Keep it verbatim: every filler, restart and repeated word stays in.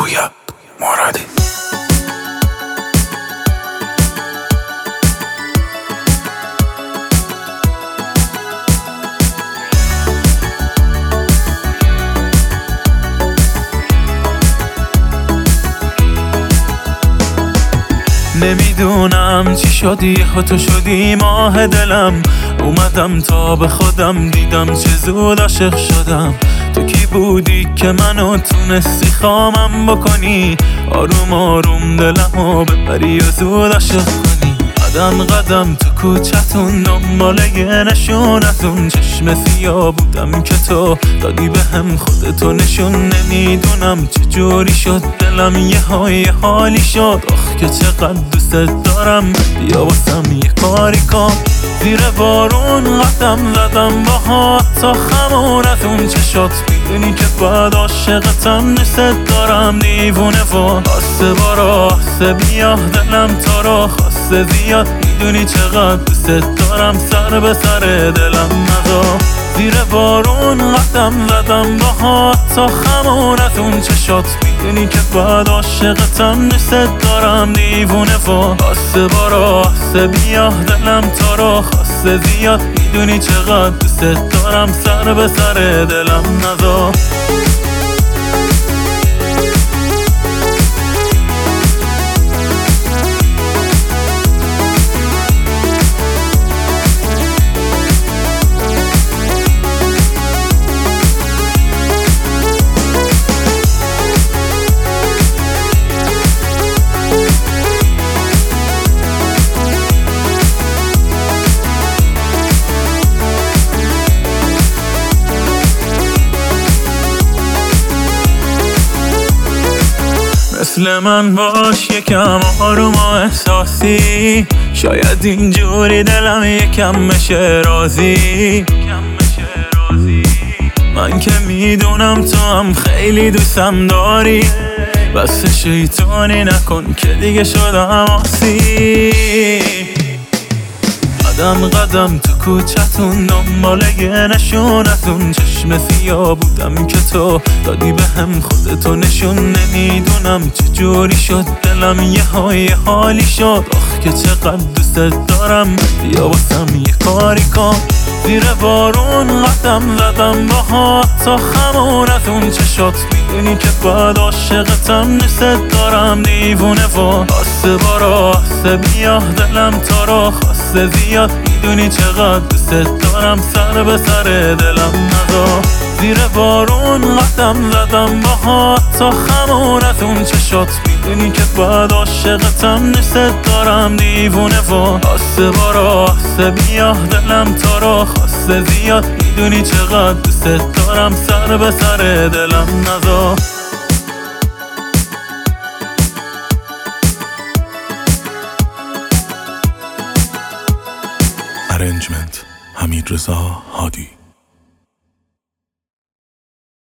پویا مرادی. نمیدونم چی شدی تو شدی ماه دلم، اومدم تا به خودم دیدم چه زود عاشق شدم. تو کی بودی که منو تونستی خامم بکنی، آروم آروم دلمو ببری و زود عاشق کنی. قدم قدم تو کوچتون دنبال یه نشون از اون چشم سیاه بودم که تو دادی به هم خودتو نشون. نمیدونم چه جوری شد دلم یه های حالی شد، آخ که چقدر دوست دارم، بیا واسم یه کاری کن. زیر بارون قدم زدم با تا خمون از اون چشات، میدونی که باید عاشقتم، دوست دارم دیوونه و آسه بارا آسه بیا دلم تا را خواسته زیاد. میدونی چقدر دوست دارم، سر به سر دلم نزا. زیر بارون قدم زدم با تا خمون از اون چشات، میدونی که باید عاشقتم، دوست دارم دیوونه و آسه بارا آسه بیا دلم تا را خواسته زیاد. میدونی چقدر دوست دارم، سر به سر دلم نزا. مثل من باش یکم آروم و احساسی، شاید اینجوری دلم یکم بشه راضی. من که میدونم تو هم خیلی دوستم داری، بس شیطانی نکن که دیگه شدم آسی. قدم قدم تو کوچتون دنبال یه نشون از اون چشم سیاه بودم که تو دادی به هم خودتو نشون. نمیدونم چه جوری شد دلم یه های حالی شد، آخ که چقدر دوست دارم، بیا واسم یه کاری کن. زیر بارون قدم زدم با تا خمون از اون چشات، میدونی که باید عاشقتم، دوست دارم دیوونه و آسه بارا آسه بیا دلم تا را خواسته زیاد. میدونی چقدر دوست دارم، سر به سر دلم نزا. زیر بارون قدم زدم با تا خمون از اون چشات، میدونی که باید عاشقتم، دوست دارم دیوونه و آسه بارا آسه بیا دلم تا را خواسته زیاد. میدونی چقدر دوست دارم، سر به سر دلم نزا. ارنجمنت حمیدرضا هادی.